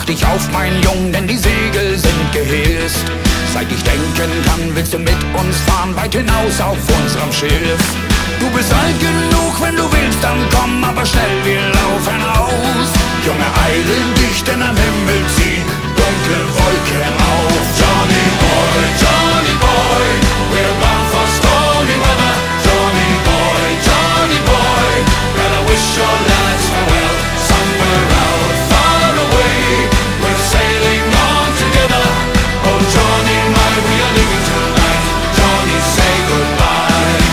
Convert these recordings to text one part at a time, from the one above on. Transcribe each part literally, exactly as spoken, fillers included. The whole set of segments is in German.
Mach dich auf, mein Jung, denn die Segel sind gehisst. Seit ich denken kann, willst du mit uns fahren, weit hinaus auf unserem Schiff. Du bist alt genug, wenn du willst, dann komm, aber schnell, wir laufen aus. Junge, eile dich, denn am Himmel ziehen dunkle Wolken auf. Johnny Boy, Johnny Boy, we're bound for stormy weather. Johnny Boy, Johnny Boy, gotta wish your lads farewell. Somewhere out far away, we're sailing on together. Oh Johnny, my, we are leaving tonight. Johnny, say goodbye.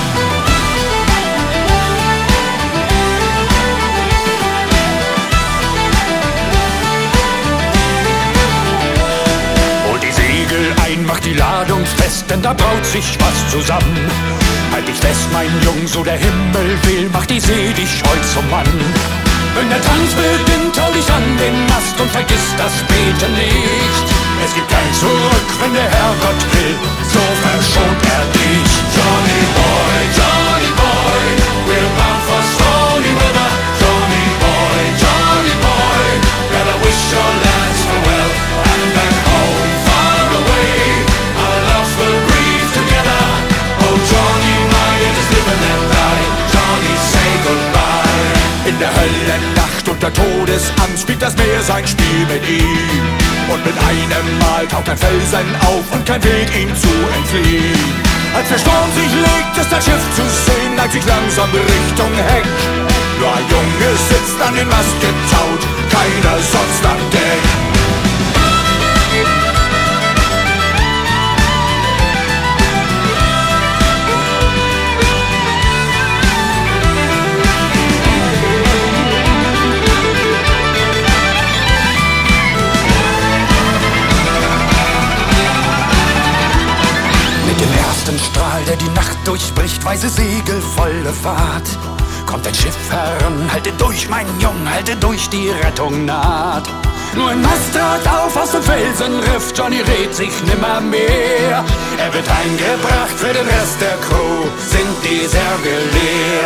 Mach die Ladung fest, denn da braut sich was zusammen. Halt dich fest, mein Jung, so der Himmel will, macht die See dich heut zum Mann. Wenn der Tanz beginnt, hau dich an den Mast und vergiss das Beten nicht. Es gibt kein Zurück, wenn der Herrgott will, so verschont er dich. Johnny Boy, Johnny Boy, we're bound for stormy weather. Johnny Boy, Johnny Boy, gotta wish your lads farewell. And back home far away, our loves will breathe together. Oh Johnny, my, it is live and let die. Johnny, say goodbye. In der Höllennacht unter Todesangst spielt das Meer sein Spiel mit ihm. Und mit einem Mal taucht ein Felsen auf und kein Weg ihm zu entfliehen. Als der Sturm sich legt, ist das Schiff zu sehen, neigt sich langsam Richtung Heck. Nur ein Junge sitzt an den Mast getaut, keiner sonst an Deck. Strahl, der die Nacht durchbricht, weiße Segel, volle Fahrt. Kommt ein Schiff heran, halte durch, mein Jung, halte durch, die Rettung naht. Nur ein Mast trat auf aus dem Felsenriff, Johnny rät sich nimmer mehr. Er wird eingebracht, für den Rest der Crew sind die Särge leer.